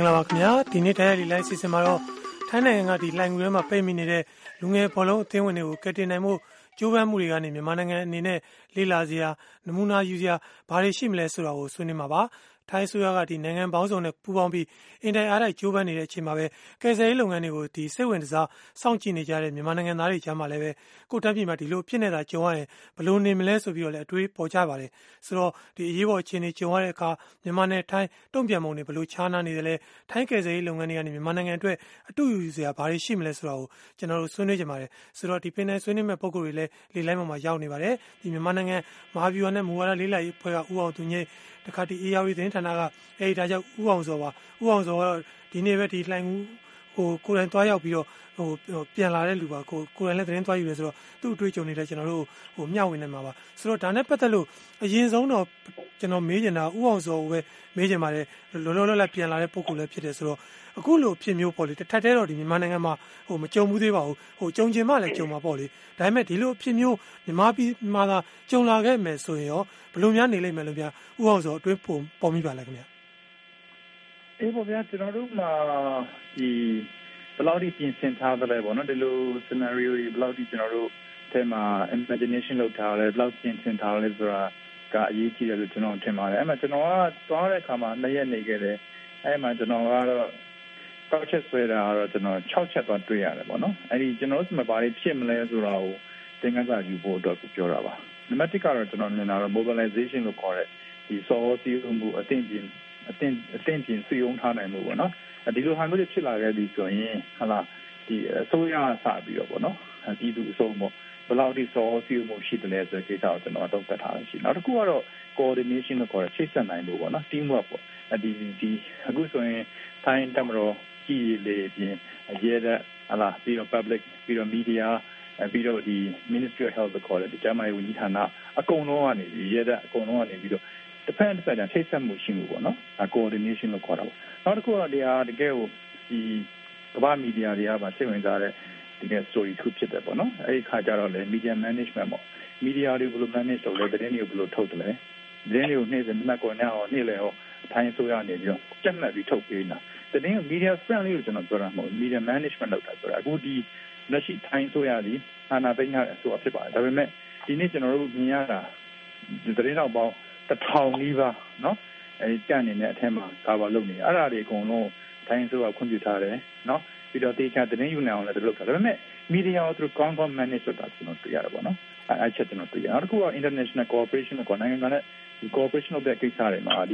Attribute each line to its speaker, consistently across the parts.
Speaker 1: င်္ဂလာပါခင်ဗျာဒီနေ့တိုင်းလီလိုက်စီစဉ်မှာတော့ထိုင်းနိုင်ငံကဒီလှိုင်ငူထဲမှာပိတ်မိနေတဲ့လူငယ်ဘောလုံးအသင်းဝင်တွေကိုကယ်တင်နိုင်မှုကြိုးပမ်းမှုတွေကနေမြန်မာနိုင်ငံအနေနဲ့လေးလာစရာနမူနာယူစရာဘာတွေရှိမလဲဆိုတာကိုဆွေးနွေးမှာပါထိုင်းဆိုရကဒီနိုင်ငံပေါင်းစုံနဲ့ပူးပေါင်းပြီးအင်တိုင်အားတိုက်ကြိုးပမ်းနေတဲ့အချိန်မှာပဲကယ်ဆယ်ရေးလုပ်ငန်းတွေကိုဒီစိတ်ဝင်စားစောင့်ကြည့်နေကြတဲ့မြန်မာနိုင်ငံသားတွေကြားမှာလည်းပဲကိုတန်းပြည်မှာဒီလိုဖြစ်နေတာကြုံရရင်ဘယ်လိုနေမလဲဆိုပြီးတော့လည်းအတွေးပေါ်ကြပါတယ်ဆိုတော့ဒီအရေးပေါ်အခြေအနေကြုံရတဲ့အခါမြန်မာနဲ့ထိုင်းတုံ့ပြန်ပုံတွေဘယ်လိုခြားနားနေတယ်လဲထိုင်းကယ်ဆယ်ရေးလုပ်ငန်းတွေကနေမြန်မာနိုင်ငံအတွက်အတူယူစရာဘာတွေရှိမလဲဆိုတာကိုကျွန်တော်တို့ဆွေးနွေးကြပါတယ်ဆိုတော့ဒီပင်နယ်ဆွေးနွေးမဲ့ပုံကိုယ်တွေလည်းလေလိုက်မှာရောက်နေပါတယ်ဒီမြန်မာနိုင်ငံမဟာဗျူဟာနဲ့မူဝါဒလေးလိုက်အဖွဲ့ကဦးအောင်သူငိမ့်တခါဒီ AR သတင်းဌာနကအဲဒီဒါကြောင့်ဦးအောင်စောပါဦးအောင်စောကတော့ဒီနေ့ပဲဒီလှိုင်ကိုကိုယ်တိုင်သွားရောက်ပြီးတော့ပြန်လာတဲ့လူပါကိုယ်တိုင်လည်းသတင်းသွားယူရဲဆိုတော့သူ့အတွေ့အကြုံတွေလည်းကျွန်တော်တို့မျှဝေနေမှာပါဆိုတော့ဒါနဲ့ပတ်သက်လို့အရင်ဆုံးတော့ကျွန်တော်မေးချင်တာဦးအောင်စောကိုပဲမေးချင်ပါတယ်လောလောလတ်ပြန်လာတဲ့ပုံကိုလည်းဖြစ်တယ်ဆိုတော့အခုလိုဖြစ်မျိုးပေါ့လေတစ်ထပ်တည်းတော့ဒီမြန်မာနိုင်ငံမှာမကြုံဘူးသေးပါဘူးကြုံကျင်မှလည်းကြုံမှာပေါ့လေဒါပေမဲ့ဒီလိုဖြစ်မျိုးမြန်မာပြည်မှာသာကြုံလာခဲ့မယ်ဆိုရင်ရောဘယ်လိုများနေလိမ့်မယ်လို့ဗျာဦးအောင်စောအတွင်းပေါ်မိပါလဲခင်ဗျာ
Speaker 2: အေးပေါ့ဗျာကျွန်တော်တို့မှာဒီဘယ်လောက်ဒီပြင်ဆင်ထားသလဲပေါ့နော်ဒီလို scenario တွေဘယ်လောက်ဒီကျွန်တော်တို့အဲမှာ imagination လုပ်ထားလဲဘယ်လောက်ပြင်ဆင်ထားလဲဆိုတာကအရေးကြီးတယ်လို့ကျွန်တော်ထင်ပါတယ်အဲ့မှာကျွန်တော်ကသွားတဲ့အခါမှာ2ရက်နေခဲ့တယ်အဲ့မှာကျွန်တော်ကတော့ကောက်ချက်ဆွဲတာကတော့ကျွန်တော်6ချက်သွားတွေ့ရတယ်ပေါ့နော်အဲ့ဒီကျွန်တော်တို့မှာဘာတွေဖြစ်မလဲဆိုတာကိုသင်ခန်းစာယူဖို့အတွက်ပြောတာပါနံပါတ်1ကတော့ကျွန်တော်မြင်တာတော့ mobilization လို့ခေါ်တဲ့ဒီစောစီးမှုအသင့်ပြင်စီအောင်ထားနိုင်မှုပေါ့နော်ဒီလိုဟာမျိုးတွေဖြစ်လာခဲ့ပြီဆိုရင်ဟာလာဒီအစိုးရစပြီးတော့ပေါ့နော်ဒီသူအစိုးရဘယ်လောက်ဒီစောစီးမှုရှိတယ်လဲဆိုတဲ့ကိစ္စကိုကျွန်တော်တော့သတ်ထားလို့ရှိနောက်တစ်ခုကတော့ coordination လို့ခေါ်တဲ့ချိတ်ဆက်နိုင်မှုပေါ့နော် team work ပေါ့ဒီအခုဆိုရင်တိုင်းတမတော်ကြည်လေပြင်ရဲတဲ့ဟာလာပြီးတော့ public ပြီးတော့ media ပြီးတော့ဒီ Ministry of Health ခေါ်တဲ့ဒီကျန်းမာရေးဝန်ကြီးဌာနအကုန်လုံးကနေရဲတဲ့အကုန်လုံးကနေပြီးတော့တစ်ဖက်တစ်ဖက်ချိတ်ဆက်မှုရှိမှုပေါ့နော် coordination လို့ခေါ်တာပေါ့နောက်တစ်ခုကတော့ဒီဟာတကယ်ကိုဒီကမ္ဘာမီဒီယာတွေကပါစိတ်ဝင်စားတဲ့ဒီက story တစ်ခုဖြစ်တယ်ပေါ့နော်အဲ့ဒီခါကျတော့လေ media management ပေါ့ media တွေဘယ်လို manage လုပ်လဲသတင်းတွေကိုဘယ်လိုထုတ်တယ်လဲသတင်းတွေကိုနေ့စဉ်မှတ်ကောညအောင်နေ့လည်ဟောထိုင်းဆိုရနေပြီးတော့ကြက်မှတ်ပြီးထုတ်ပေးနေတာသတင်းကို media friendly လို့ကျွန်တော်ပြောတာမဟုတ် media management လုပ်တာဆိုတာအခုဒီလက်ရှိထိုင်းဆိုရသည်အာဏာသိမ်းရတဲ့အစိုးရဖြစ်ပါတယ်ဒါပေမဲ့ဒီနေ့ကျွန်တော်တို့မြင်ရတာသတင်းတော့ပေါင်း1000နီးပါးเนาะအဲကြံ့နေတဲ့အထက်မှာကာဗာလုပ်နေအဲ့ဒါတွေအကုန်လုံးထိုင်းဆိုရခွင့်ပြုထားတယ်เนาะပြီးတော့တေချာသတင်းယူနေအောင်လည်းလုပ်ထားတယ်ဒါပေမဲ့ media ကိုသူ conform manage လုပ်တာကျွန်တော်တွေ့ရတယ်ပေါ့နော်အဲ့ချက်ကျွန်တော်တွေ့ရနောက်တစ်ခုက international cooperation ကိုနိုင်ငံကလည်းဒီ cooperation လုပ်တဲ့ကိစ္စတွေမှာဒီ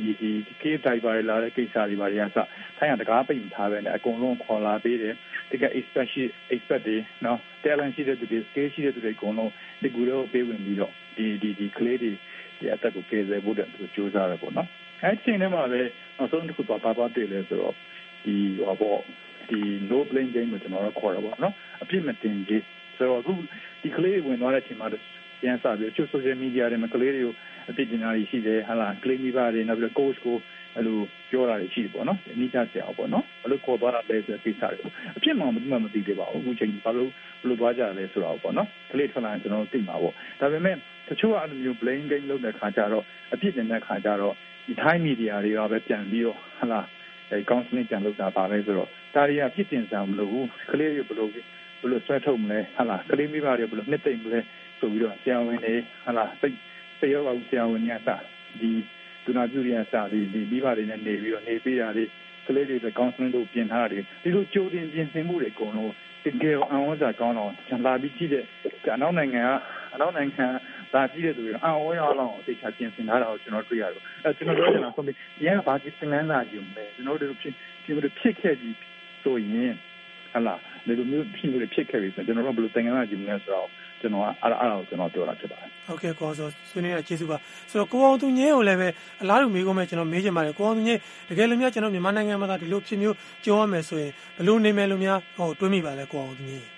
Speaker 2: case driver တွေလာတဲ့ကိစ္စတွေပါတွေကစထိုင်းကတကားပိတ်မထားပဲနဲ့အကုန်လုံးခေါ်လာပေးတယ်ဒီက expert တွေเนาะ talent ရှိတဲ့သူတွေ skill ရှိတဲ့သူတွေအကုန်လုံးဒီကူတော့ပေးဝင်ပြီးတော့ဒီ clay တွေဒီအတက်ကိုကယ်ဆယ်ဖို့တဲ့သူစူးစမ်းရပေါ့နော်အဲ့ဒီချိန်ထဲမှာပဲနောက်ဆုံးတစ်ခုပါတွေ့လဲဆိုတော့ဒီဒီ no blame game ကိုကျွန်တော်တို့ခေါ်တာပေါ့နော်အပြစ်မတင်ကြီးဆိုတော့အခုဒီ clay ဝင်သွားတဲ့အချိန်မှာပြန်စားပြီးချို့ social media တွေမှာ clay တွေကိုအပြစ်တင်တာရှိတယ်ဟာလား clay မိပါတယ်နောက်ပြီး coach ကိုအဲ့လိုပြောတာရှိတယ်ပေါ့နော်အနိစ္စဆရာပေါ့နော်ဘယ်လိုခေါ်သွားတာလဲဆိုတဲ့ကိစ္စတွေအပြစ်မှမသိသေးပါဘူးအခုချိန်ဘာလို့သွားကြလဲဆိုတော့ပေါ့နော် clay ထွက်လာရင်ကျွန်တော်တို့သိမှာပေါ့ဒါပေမဲ့တချို့အဲ့လိုမျိုး blame game လုပ်တဲ့ခါကျတော့အပြစ်တင်တဲ့ခါကျတော့ဒီ Thai media တွေကပဲပြန်ပြီးတော့ဟာလားအဲ counseling ပြန်လုပ်တာပါပဲဆိုတော့ဒါတွေကပြစ်တင်စရာမလိုဘူးကလေးတွေဘယ်လိုဆွဲထုတ်မလဲဟာလားကလေးမိဘတွေဘယ်လိုနှစ်သိမ့်မလဲဆိုပြီးတော့ဆရာဝန်တွေဟာလားစိတ်ရောဂါဆရာဝန်တွေကစဒီဒုနာပြုတွေကစဒီမိဘတွေနဲ့နေပြီးတော့နေပေးတာတွေကလေးတွေ counseling လုပ်ပြင်ထားတယ်ဒီလိုကြိုတင်ပြင်ဆင်မှုတွေအကုန်လုံးတကယ်အံ့ဩစရာကောင်းတော့လာပြီးကြည့်တဲ့အနောက်နိုင်ငံဒါကြည့်တဲ့သူတွေအံ့ဩရအောင်အသိချပြင်ဆင်ထားတာကိုကျွန်တော်တွေ့ရတယ်ကျွန်တော်ပြောချင်တာဆိုပြီးရန်ဘာကြီးသင်္ကန်းစာယူမယ်ကျွန်တော်တို့ဖြစ်ခဲ့ပြီးဆိုရင်ဟလာဒီလိုမျိုးဖြစ်ခဲ့ပြီဆိုကျွန်တော်တို့ဘယ်လိုသင်္ကန်းစာယူမလဲဆိုတော့ကျွန်တော်အဲ့ဒါကိုကျွန်တော်ပြောတာဖြစ်ပါတယ်
Speaker 1: ဟုတ်ကဲ့ကိုဆိုဆွေးနွေးရကျေးဇူးပါဆိုတော့ကိုအောင်သူငင်းကိုလည်းပဲအလားတူမေးခွန်းပဲကျွန်တော်မေးချင်ပါတယ်ကိုအောင်သူငင်းတကယ်လို့များကျွန်တော်မြန်မာနိုင်ငံမှာဒီလိုဖြစ်မျိုးကြုံရမယ်ဆိုရင်ဘယ်လိုနေမယ်လို့များတွေးမိပါလဲကိုအောင်သူငင်း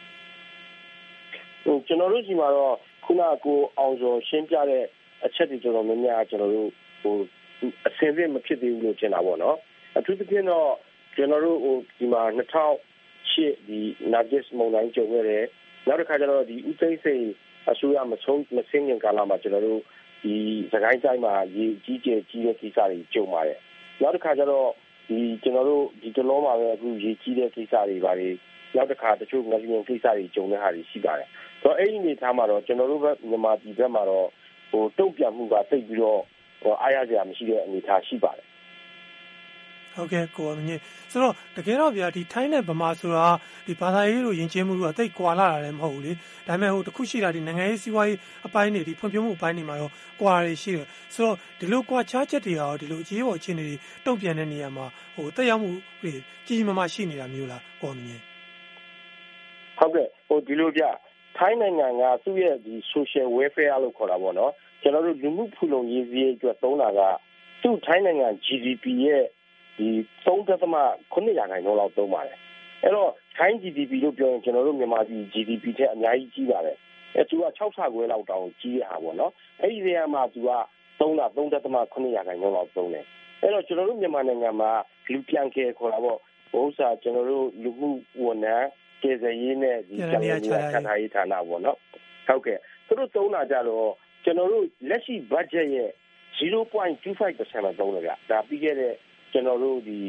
Speaker 3: ကျွန်တော်တို့ဒီမှာတော့ခုနကကိုအောင်စောရှင်းပြတဲ့အချက်တွေကျွန်တော်များများကျွန်တော်တို့အစင်ပြမဖြစ်သေးဘူးလို့ထင်တာပေါ့နော်အထူးသဖြင့်တော့ကျွန်တော်တို့ဒီမှာ2008ဒီ Nagis မုန်တိုင်းကြုံရတယ်နောက်တစ်ခါကျတော့ဒီဥသိမ်းစိန်အစိုးရမဆင်းငင်ကာလမှာကျွန်တော်တို့ဒီစကိုင်းတိုင်းမှာရေကြီးကျယ်ကြီးတဲ့ကိစ္စတွေကြုံပါတယ်နောက်တစ်ခါကျတော့ကျွန်တော်တို့ဒီတလုံးမှာပဲအခုရေးကြီးတဲ့ကိစ္စတွေပါတွေနောက်တစ်ခါတချို့ငလျင်ကိစ္စတွေကြုံတဲ့ဟာတွေရှိပါတယ်ဆိုတော့အဲ့ဒီအနေထားမှာတော့ကျွန်တော်တို့ဘက်မြန်မာပြည်ဘက်မှာတော့တုံ့ပြန်မှုကသိပ်ပြီးတော့အားရစရာမရှိတဲ့အနေထားရှိပါတယ်
Speaker 1: ဟုတ်ကဲ့ကိုအောင်မြင့်ဆိုတော့တကယ်တော့ဗျာဒီထိုင်းနဲ့ဗမာဆိုတာဒီဘာသာရေးလိုယဉ်ကျေးမှုကတိတ်ကွာလာတာလည်းမဟုတ်ဘူးလေဒါပေမဲ့တခုရှိတာဒီနိုင်ငံရေးစီးပွားရေးအပိုင်းတွေဒီဖွံ့ဖြိုးမှုအပိုင်းတွေမှာတော့ကွာတွေရှိတယ်ဆိုတော့ဒီလိုကွာခြားချက်တွေရောဒီလိုအခြေပေါ်အခြေအနေတွေတုံ့ပြန်တဲ့နေရာမှာတက်ရောက်မှုတွေကြီးမားရှိနေတာမျိုးလားကိုအောင်မြင့်
Speaker 3: ဟုတ်ကဲ့ဒီလိုဗျထိုင်းနိုင်ငံကသူ့ရဲ့ဒီ social welfare လို့ခေါ်တာပေါ့နော်ကျွန်တော်တို့လူမှုဖူလုံရေးစည်းအတွက်သုံးတာကသူ့ထိုင်းနိုင်ငံ GDP ရဲ့ဒီ 3.9% လောက်သုံးပါတယ်အဲ့တော့ထိုင်း GDP လို့ပြောရင်ကျွန်တော်တို့မြန်မာပြည် GDP ထက်အများကြီးကြီးပါတယ်သူက6ဆခွဲလောက်တောင်ကြီးရတာပေါ့နော်အဲ့ဒီနေရာမှာသူကသုံးတာ 3.9% လောက်သုံးတယ်အဲ့တော့ကျွန်တော်တို့မြန်မာနိုင်ငံမှာလူပြန်ကယ်ခေါ်တာပေါ့ဥစ္စာကျွန်တော်တို့လူမှုဝန်ထမ်းကျေစရေးနဲ့ဒီကျန်းမာရေးဌာနရေးဌာနပေါ့နော်ဟုတ်ကဲ့သူတို့သုံးတာကြတော့ကျွန်တော်တို့လက်ရှိ budget ရဲ့ 0.25% လောက်သုံးတယ်ဗျဒါပြီးခဲ့တဲ့ကျွန်တော်တို့ဒီ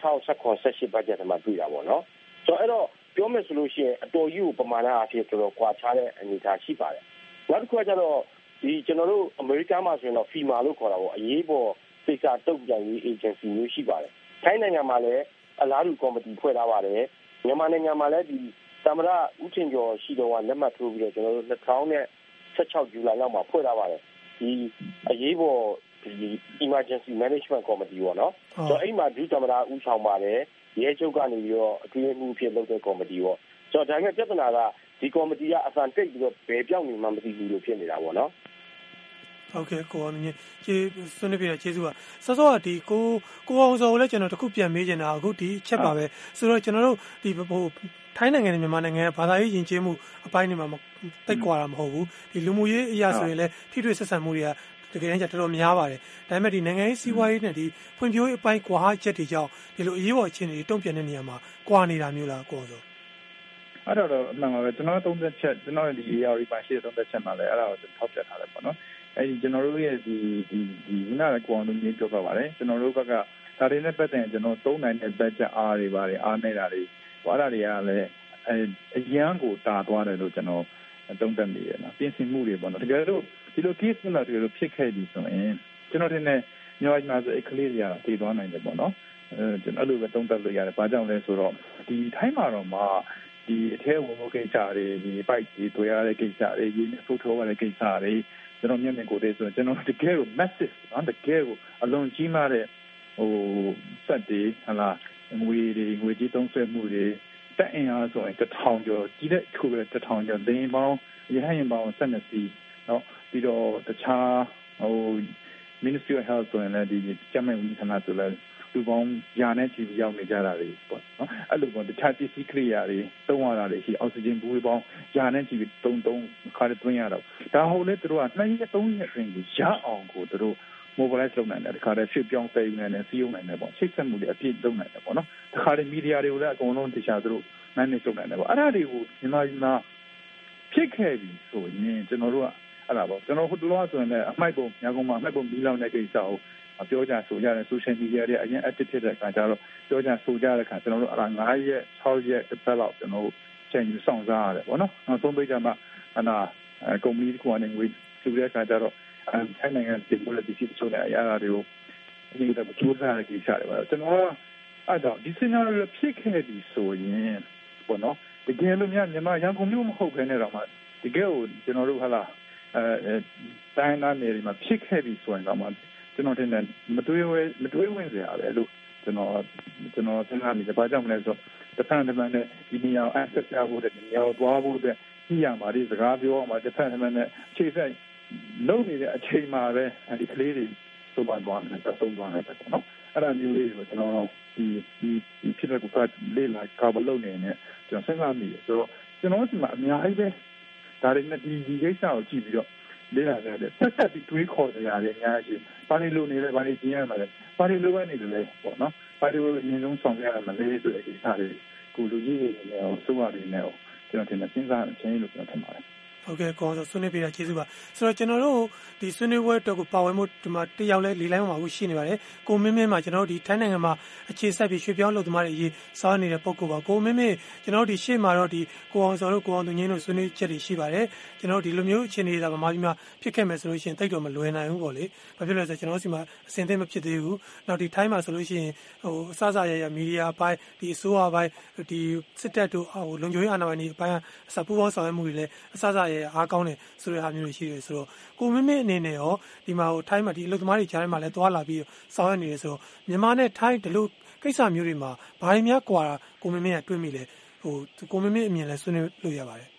Speaker 3: 2018 budget မှာတွေ့တာပေါ့နော်ဆိုတော့အဲ့တော့ပြောမယ်ဆိုလို့ရှိရင်အတော်ကြီးကိုပမာဏအဖြစ်တော်တော်ကွာခြားတဲ့အနေအထားရှိပါတယ်နောက်တစ်ခုကကျတော့ဒီကျွန်တော်တို့အမေရိကန်မှာဆိုရင်တော့ FEMA လို့ခေါ်တာပေါ့အရေးပေါ်စိတ်စားတုံ့ပြန်ရေး agency မျိုးရှိပါတယ်ထိုင်းနိုင်ငံမှာလည်းအလားတူကော်မတီဖွဲ့ထားပါတယ်မြန်မာနိုင်ငံမှာလည်းဒီသမရဦးထင်ကျော်ရှိတော့လက်မှတ်ထိုးပြီးတော့ကျွန်တော်တို့2016 ဇူလိုင်လောက်မှာဖွဲ့ထားပါတယ်ဒီအရေးပေါ်ဒီ emergency management committee ပေါ့နော်ဆိုတော့အဲ့မှာဒုသမရဦးဆောင်ပါတယ်ရဲချုပ်ကနေပြီးတော့အတွင်းမှုဖြစ်လုပ်တဲ့ကော်မတီပေါ့ဆိုတော့ဒါပေမဲ့ပြဿနာကဒီကော်မတီကအစံတိတ်ပြီးတော့ဘယ်ပြောင်းနေမှမသိဘူးလို့ဖြစ်နေတာပေါ့နော်
Speaker 1: ဟုတ်ကဲ့ကိုအောင်မြင့်ကျေးဆွေးနွေးပြတဲ့ကျေးဇူးပါစောစောကဒီကိုအောင်စောကိုလည်းကျွန်တော်တခုပြန်မေးချင်တာအခုဒီအချက်ပါပဲဆိုတော့ကျွန်တော်တို့ဒီထိုင်းနိုင်ငံနဲ့မြန်မာနိုင်ငံရဲ့ဘာသာရေးယဉ်ကျေးမှုအပိုင်းတွေမှာတိတ်ကွာတာမဟုတ်ဘူးဒီလူမှုရေးအရာဆိုရင်လည်းထိတွေ့ဆက်ဆံမှုတွေကတကယ်တမ်းကျတော်တော်များပါတယ်ဒါပေမဲ့ဒီနိုင်ငံရေးစီးပွားရေးနဲ့ဒီဖွံ့ဖြိုးရေးအပိုင်းကွာချက်တွေကြောင့်ဒီလိုအရေးပေါ်အခြေအနေတွေတုံ့ပြန်တဲ့နေရာမှာကွာနေတာမျိုးလားကိုအောင်စော
Speaker 2: အဲ့တော့အမှန်ပါပဲကျွန်တော်သုံးသက်ချက်ကျွန်တော်ဒီ ARD ပိုင်းရှိတဲ့သုံးသက်ချက်မှာလည်းအဲ့ဒါကိုထောက်ပြထားတယ်ပေါ့နော်အဲ့ဒီကျွန်တော်တို့ရဲ့ဒီနားကွန်တို့မျိုးပြောပါပါတယ်ကျွန်တော်တို့ဘက်ကဒါတွေနဲ့ပတ်သက်ရင်ကျွန်တော်သုံးနိုင်တဲ့ budget အားတွေပါတယ်အားနေတာတွေဟောအဲ့ဒါတွေကလည်းအရန်ကိုတာသွားတယ်လို့ကျွန်တော်သုံးသပ်မိတယ်နော်ပြင်ဆင်မှုတွေပေါ့နော်တကယ်လို့ဒီလို case နဲ့တကယ်လို့ဖြစ်ခဲ့ပြီဆိုရင်ကျွန်တော်ထင်တယ်မျိုးအမှားဆိုအခလေးတွေကတည်သွားနိုင်တယ်ပေါ့နော်ကျွန်တော်အဲ့လိုပဲသုံးသပ်လို့ရတယ်ဘာကြောင့်လဲဆိုတော့ဒီထိုင်းမှာတော့မှဒီအထဲဝင်ဖို့ကိစ္စတွေဒီ bike တွေတွေ့ရတဲ့ကိစ္စတွေဒီဖုတ်ထိုးရတဲ့ကိစ္စတွေကျွန်တော်မျက်မြင်ကိုယ်တည်းဆိုကျွန်တော်တကယ်ကို massive နော်တကယ်ကိုအလွန်ကြီးမားတဲ့စက်တွေဟလာငွေကြီးသုံးစွဲမှုတွေတက်အင်အားဆိုရင်1000ကျော်ကြီးတဲ့ခုပဲ1000ကျော်ဒင်းပေါင်းရဟရင်ပေါင်း12စီเนาะပြီးတော့တခြားMinistry of Health ဆိုရင်လည်းဒီကျန်းမာရေးဝန်ကြီးဌာနဆိုလည်းလူပေါင်းရာနဲ့ချီရောက်နေကြတာတွေပေါ့နော်အဲ့လိုပေါ့တခြားပစ္စည်းကိရိယာတွေသုံးရတာတွေရှိအောက်ဆီဂျင်ဘူးပေါင်းရာနဲ့ချီတုံခါတွေသွင်းရတော့ဒါဟုတ်လေသူတို့က2ရက်3ရက်အတွင်းကိုရအောင်ကိုသူတို့ mobilize လုပ်နိုင်တယ်တခါတည်းဖြစ်ပြောင်းသိမ်းနေတယ်စီးရုံနိုင်တယ်ပေါ့ချိတ်ဆက်မှုတွေအပြည့်လုပ်နိုင်တယ်ပေါ့နော်တခါတည်းမီဒီယာတွေကိုလည်းအကုန်လုံးတခြားသူတို့ manage လုပ်နိုင်တယ်ပေါ့အဲ့ဒါတွေကိုဒီမှာဖြစ်ခဲ့ပြီဆိုရင်ကျွန်တော်တို့ကအဲ့ဒါပေါ့ကျွန်တော်ဟိုတလောဆိုရင်လည်းအမိုက်ပုံညာကုန်မှာအမိုက်ပုံပြီးလောက်တဲ့ကိစ္စကိုပြောကြဆိုကြတယ် social media တွေအရင် active ဖြစ်တဲ့အခါကျတော့ပြောကြဆိုကြတဲ့အခါကျွန်တော်တို့အဲ့ဒါ9ရက်6ရက်တစ်ပတ်လောက်ကျွန်တော်တို့ချိန်ယူဆောင်စားရတယ်ပေါ့နော်နောက်ဆုံးပိတ်ကြမှာကုမ္ပဏီတစ်ခုအနေနဲ့ငွေစုတဲ့အခါကျတော့ထိုင်းနိုင်ငံပြည်ပေါ်တဲ့ဒီချိုးတဲ့အရာတွေကိုအရင်ကကြိုးစားရတဲ့ကိစ္စတွေပါကျွန်တော်အဲ့တော့ဒီ scenario ဖြစ်ခဲ့ပြီဆိုရင်ပေါ့နော်တကယ်လို့မြန်မာရန်ကုန်မြို့မဟုတ်ဘဲနဲ့တော့မှတကယ်ကိုကျွန်တော်တို့ဟာလားတိုင်းသားနေရာမှာဖြစ်ခဲ့ပြီဆိုရင်တော့မှကျွန်တော်တင်တယ်မတွေးဝင်စရာပဲလို့ကျွန်တော်စဉ်းစားမိတယ်ဘာကြောင့်မလဲဆိုတော့တစ်ဖက်တစ်ဖက်နဲ့ဒီနေရာ access ရဖို့တဲ့နေရာကိုသွားဖို့တဲ့ညရမှာဒီစကားပြောအောင်မှာတစ်ဖက်တစ်ဖက်နဲ့ခြေဆက်လုံနေတဲ့အချိန်မှာပဲဒီကလေးတွေသုံးပါသွားတယ်သုံးသွားတယ်ပေါ့နော်အဲ့ဒါမျိုးလေးကိုကျွန်တော်ဒီဖြစ်တဲ့ကိုလေးလာကာဘလုံးနေနဲ့ကျွန်တော်စဉ်းစားမိတယ်ဆိုတော့ကျွန်တော်ဒီမှာအများကြီးပဲဒါတွေနဲ့ဒီကိစ္စကိုကြည့်ပြီးတော့လေးလာတယ်ဆက်ပြီးတွေးခေါ်ကြရတယ်အများကြီးဘာလို့လုပ်နေလဲဘာလို့ကျင်းရမှာလဲဘာလို့လုပ်နေတယ်လဲပေါ့နော်ဘာလို့အရင်ဆုံးဆောင်ရမှာလဲဆိုတဲ့ကိစ္စတွေကိုလူကြီးတွေနဲ့ဆိုရတယ်နဲ့ကျွန်တော်တင်စဉ်းစားခြင်းလို့ကျွန်တော်ထင်ပါတယ်
Speaker 1: ဟဟုတ်ကဲ့ကောဆိုဆွေးနွေးပြတာကျေးဇူးပါဆိုတော့ကျွန်တော်တို့ဒီဆွေးနွေးပွဲအတွက်ကိုပါဝင်မှုဒီမှာတယောက်လဲလေလိုင်းမှာအခုရှိနေပါတယ်ကိုမင်းမင်းမှာကျွန်တော်တို့ဒီထိုင်းနိုင်ငံမှာအခြေစိုက်ပြီးရွှေပြောင်းလုပ်သမားတွေအရေးစောင့်နေတဲ့ပုံကောပါကိုမင်းမင်းကျွန်တော်တို့ဒီရှေ့မှာတော့ဒီကိုအောင်စောတို့ကိုအောင်သူငင်းတို့ဆွေးနွေးချက်တွေရှိပါတယ်ကျွန်တော်တို့ဒီလိုမျိုးအခြေအနေတွေဗမာပြည်မှာဖြစ်ခဲ့မယ်ဆိုလို့ရှိရင်တိတ်တော့မလွယ်နိုင်ဘူးပေါ့လေဘာဖြစ်လဲဆိုတော့ကျွန်တော်တို့စီမှာအစင်သင့်မဖြစ်သေးဘူးနောက်ဒီထိုင်းမှာဆိုလို့ရှိရင်ဟိုအစစရမီဒီယာအပိုင်းဒီအစိုးရအပိုင်းဒီစစ်တပ်တို့ဟိုလုံခြုံရေးအာဏာပိုင်တွေအပိုင်းအစပူးပေါင်းဆောင်ရွက်မှုတွေလည်းအစစရအားကောင်းတယ်ဆိုတဲ့ဟာမျိုးတွေရှိတယ်ဆိုတော့ကိုမင်းမင်းအနေနဲ့ရောဒီမှာဟိုထိုင်းမှာဒီအလုပ်သမားတွေကြားထဲမှာလည်းတွာလာပြီးဆောင်ရွက်နေတယ်ဆိုတော့မြန်မာနဲ့ထိုင်းဒီလိုကိစ္စမျိုးတွေမှာဘာတွေများကွာကိုမင်းမင်းကတွေ့မိလဲဟိုကိုမင်းမင်းအမြင်လဲဆွေးနွေးလို့ရပါတယ်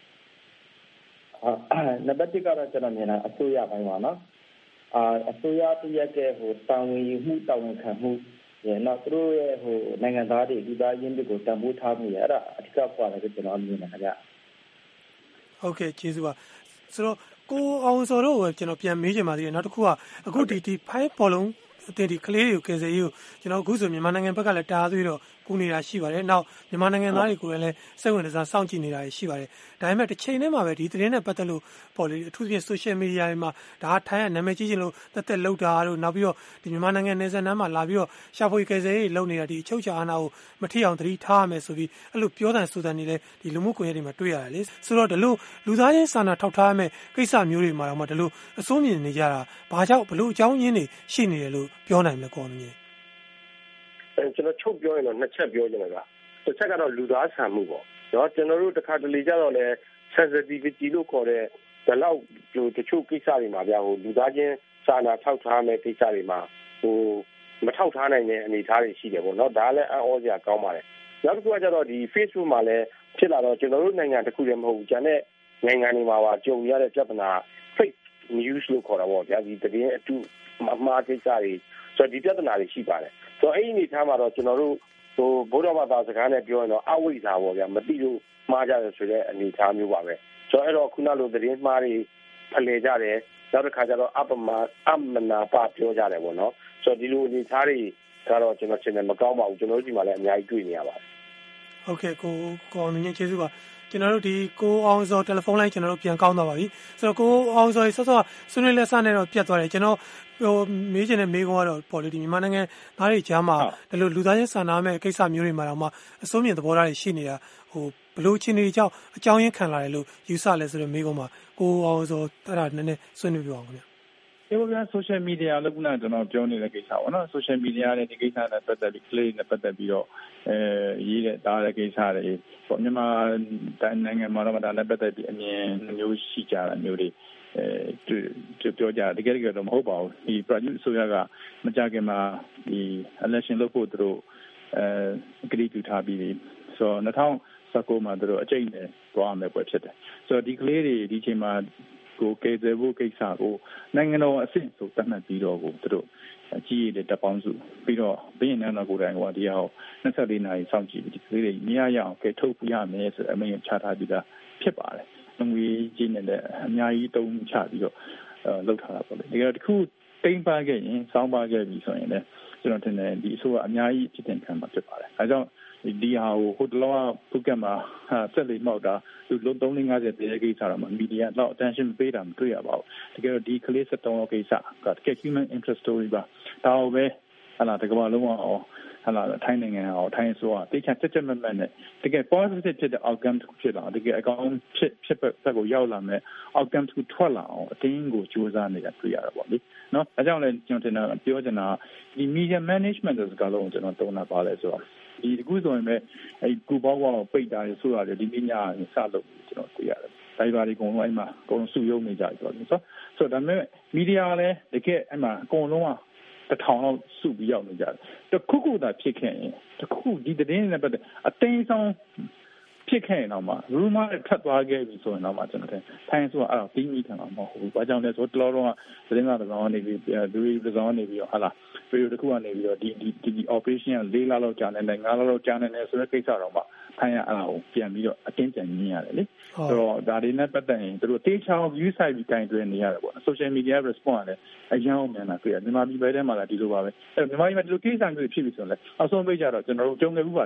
Speaker 4: နံပါတ်1ကတော့ကျွန်တော်မြင်တာအစိုးရပိုင်းပါနော်အစိုးရတရက်တဲ့ဟိုတာဝန်ယူမှုတာဝန်ခံမှုနောက်သူတို့ရဲ့ဟိုနိုင်ငံသားတွေလူသားရင်းတွေကိုတန်ဖိုးထားမှုရအဲ့ဒါအထူးကွာတယ်လို့ကျွန်တော်မြင်တယ်ခင်ဗျ
Speaker 1: ဟုတ်ကဲ့ကျေးဇူးပါဆိုတော့ကိုအောင်စောတို့ကိုကျွန်တော်ပြန်မေးချင်ပါသေးတယ်နောက်တစ်ခုကအခုဒီဖိုင်ဘောလုံးအတင်းဒီကလေးတွေကိုကယ်ဆယ်ရေးကိုကျွန်တော်အခုဆိုမြန်မာနိုင်ငံဘက်ကလည်းတားသွေးတော့ကူနေတာရှိပါတယ်။နောက်မြန်မာနိုင်ငံသားတွေကိုလည်းစိတ်ဝင်စားစောင့်ကြည့်နေတာရှိပါတယ်။ဒါပေမဲ့တစ်ချိန်တည်းမှာပဲဒီသတင်းနဲ့ပတ်သက်လို့ပေါ့လေအထူးသဖြင့် social media တွေမှာဒါထိုင်းကနာမည်ကြီးချင်လို့တက်လောက်တာတို့နောက်ပြီးတော့ဒီမြန်မာနိုင်ငံနယ်စပ်နားမှာလာပြီးတော့ရှာဖွေကယ်ဆယ်ရေးလုပ်နေတာဒီအချုပ်ချာအာဏာကိုမထိအောင်သတိထားရမယ်ဆိုပြီးအဲ့လိုပြောတဲ့ဆိုတဲ့နေလဲဒီလူမှုကွန်ရက်တွေမှာတွေ့ရတယ်လေ။ဆိုတော့ဒီလိုလူသားချင်းစာနာထောက်ထားရမယ်ကိစ္စမျိုးတွေမှာတော့ဒီလိုအစိုးမြင်နေကြတာဘာကြောင့်ဘလို့အကြောင်းရင်းတွေရှိနေတယ်လို့ပြောနိုင်မလဲကောင်းကြီး
Speaker 3: ကျွန်တော်ချုပ်ပြောရင်တော့နှစ်ချက်ပြောချင်တယ်ကတစ်ချက်ကတော့လူသားဆန်မှုပေါ့နော်ကျွန်တော်တို့တစ်ခါတလေကြတော့လဲ sensitivity လို့ခေါ်တဲ့ဒီလောက်တချို့ကိစ္စတွေမှာဗျာဟိုလူသားချင်းစာနာထောက်ထားမဲ့ကိစ္စတွေမှာဟိုမထောက်ထားနိုင်တဲ့အနေအထားတွေရှိတယ်ပေါ့နော်ဒါလည်းအံ့ဩစရာကောင်းပါတယ်နောက်တစ်ခုကကျတော့ဒီ Facebook မှာလည်းဖြစ်လာတော့ကျွန်တော်တို့နိုင်ငံတစ်ခုတည်းမဟုတ်ဘူးကျန်တဲ့နိုင်ငံတွေမှာပါကြုံရတဲ့ပြဿနာ fake news လို့ခေါ်တာပေါ့ဗျာဒီသတင်းအတုအမှားကိစ္စတွေဆိုတော့ဒီပြဿနာတွေရှိပါတယ်ဆိုတော့အဲ့ဒီအနေထားမှာတော့ကျွန်တော်တို့ဟိုဗုဒ္ဓဘာသာစကားနဲ့ပြောရင်တော့အဝိဇ္ဇာပေါ့ဗျာမသိလို့မှားကြတယ်ဆိုတဲ့အနေအထားမျိုးပါပဲဆိုတော့အဲ့တော့ခုနလိုသတင်းမှားတွေဖလှယ်ကြတယ်နောက်တစ်ခါကျတော့အမနာပပြောကြတယ်ပေါ့နော်ဆိုတော့ဒီလိုအနေအထားတွေကတော့ကျွန်တော်ရှင်းတယ်မကောင်းပါဘူးကျွန်တော်တို့ဒီမှာလည်းအများကြီးတွေ့နေရပါတယ်
Speaker 1: ဟုတ်ကဲ့ကိုအောင်မြင့်ကျေးဇူးပါကျွန်တော်တို့ဒီကိုအောင်စောတယ်လီဖုန်းလိုင်းကျွန်တော်တို့ပြန်ကောင်းသွားပါပြီဆိုတော့ကိုအောင်စောဆော့ဆော့ဆွေးနွေးလက်စနဲ့တော့ပြတ်သွားတယ်ကျွန်တော်ဟိုမေးချင်တဲ့မေးခွန်းကတော့ပေါ်လေဒီမြန်မာနိုင်ငံသားတွေကြားမှာဒီလိုလူသားချင်းစာနာမဲ့ကိစ္စမျိုးတွေမှာတော့မှအစိုးမြင်သဘောထားတွေရှိနေတာဟိုဘလို့ချင်းတွေကြောင့်အကြောင်းရင်းခံလာတယ်လို့ယူဆလဲဆိုတော့မေးခွန်းမှာကိုအောင်စောအဲ့ဒါနည်းနည်းဆွေးနွေးပြအောင်ခင်ဗျ
Speaker 2: ဒီလိုမျိုး social media လို့ကကျွန်တော်ပြောနေတဲ့ကိစ္စပေါ့နော် social media နဲ့ဒီကိစ္စနဲ့ပတ်သက်ပြီး play နဲ့ပတ်သက်ပြီးတော့ရေးတဲ့တားတဲ့ကိစ္စတွေပေါ့မြန်မာတိုင်းနိုင်ငံမှာတော့ဒါလည်းပတ်သက်ပြီးအမြင်မျိုးရှိကြတာမျိုးတွေပြောကြတကယ်တော့မဟုတ်ပါဘူးဒီ project ဆိုရကမကြခင်မှာဒီ election လုပ်ဖို့သူတို့ကတိပြုထားပြီးဆိုတော့2019မှာသူတို့အကျိတ်နဲ့သွားမယ်ပွဲဖြစ်တယ်ဆိုတော့ဒီကလေးတွေဒီချိန်မှာကိုကယ်ဆယ်ဖို့ကိစ္စကိုနိုင်ငံတော်အဆင့်ဆိုသတ်မှတ်ပြီးတော့ကိုသူတို့အကြီးရတဲ့တပ်ပေါင်းစုပြီးတော့ဘင်းနန်းတော်ကိုယ်တိုင်ကဒီဟာကို24နာရီစောင့်ကြည့်ပြီးဒီကလေးတွေမရရအောင်ကယ်ထုတ်ပြရမယ်ဆိုတဲ့အမိန့်ချထားပြီးသားဖြစ်ပါတယ်ငွေကြီးနဲ့အများကြီးတုံးချပြီးတော့လုပ်ထားတာပေါ့လေဒီကတော့တခုတိမ့်ပါခဲ့ရင်စောင်းပါခဲ့ပြီဆိုရင်လည်းကျွန်တော်ထင်တယ်ဒီအစိုးရအများကြီးဖြစ်တင်ခံမှာဖြစ်ပါတယ်အဲကြောင့်ဒီဟာကိုဟိုတလောကပုကက်မှာဆက်လေမောက်တာသူလုံး350ပြည်ကိစ္စတော့မီဒီယာတော့ attention ပေးတာမတွေ့ရပါဘူးတကယ်တော့ဒီကလေး73လောက်ကိစ္စကတကယ် human interest story ပါဒါတော့ပဲဟာလာတကဘာလုံးအောင်ဟာလာထိုင်းနိုင်ငံအောင်ထိုင်းဆိုတော့တိကျချက်မမှန်နဲ့တကယ် positive ဖြစ်တဲ့ outcome တစ်ခုဖြစ်လာတကယ်အကောင်းဖြစ်ဘက်ကိုရောက်လာမယ် outcome တစ်ခုထွက်လာအောင်အတင်းကိုကြိုးစားနေတာတွေ့ရတာပေါ့လေနော်အဲကြောင့်လည်းကျွန်တော်တင်တာပြောချင်တာဒီ media management ဆိုတဲ့လုံးကျွန်တော်သုံးတာပါလဲဆိုတော့ဒီအခုဆိုရင်ပဲအဲကူပေါင်းပိတ်တာတွေဆိုတာတွေဒီနေ့ညစလို့ကျွန်တော်တွေ့ရတယ်။ဒါတွေအကုန်လုံးအဲ့မှာအကုန်လုံးစုယုံနေကြပြီဆိုတော့ဒါပေမဲ့မီဒီယာလည်းတကယ်အဲ့မှာအကုန်လုံးက1000လောက်စုပြီးရောက်နေကြတယ်။တခုသာဖြစ်ခဲ့ရင်တခုဒီသတင်းနဲ့ပတ်သက်အသိဆုံးဖြစ်ခဲ့ရင်တော့မှ rumor ထပ်သွားခဲ့ပြီဆိုရင်တော့မှကျွန်တော်ထင်ထိုင်းဆိုတာအဲ့တော့ပြီးမိခံမှာမဟုတ်ဘူး။ဘာကြောင့်လဲဆိုတော့တလောတော့သတင်းစာတောင်နေပြီးဒူရီတောင်နေပြီးဟာလာဗီဒီယိုတစ်ခုကနေပြီးတော့ဒီ operation က4လလောက်ကြာနေတယ်5လလောက်ကြာနေတယ်ဆိုတဲ့ကိစ္စတော့မှထိုင်းရအဲ့ဒါကိုပြန်ပြီးတော့အတင်းပြန်ညင်းရတယ်လေဆိုတော့ဒါတွေနဲ့ပတ်သက်ရင်တို့တေချောင်း view site ပြီးတိုင်တွင်နေရတယ်ပေါ့ social media response ကလည်းအရင်အောင်မြန်တာတွေ့ရမြန်မာပြည်ဘက်ထဲမှာလည်းဒီလိုပါပဲအဲ့မြန်မာပြည်မှာဒီလိုကိစ္စမျိုးဖြစ်ပြီဆိုရင်လည်းအဆုံးပိတ်ကြတော့ကျွန်တော်တို့ကြုံခဲ့ဘူးပါတယ်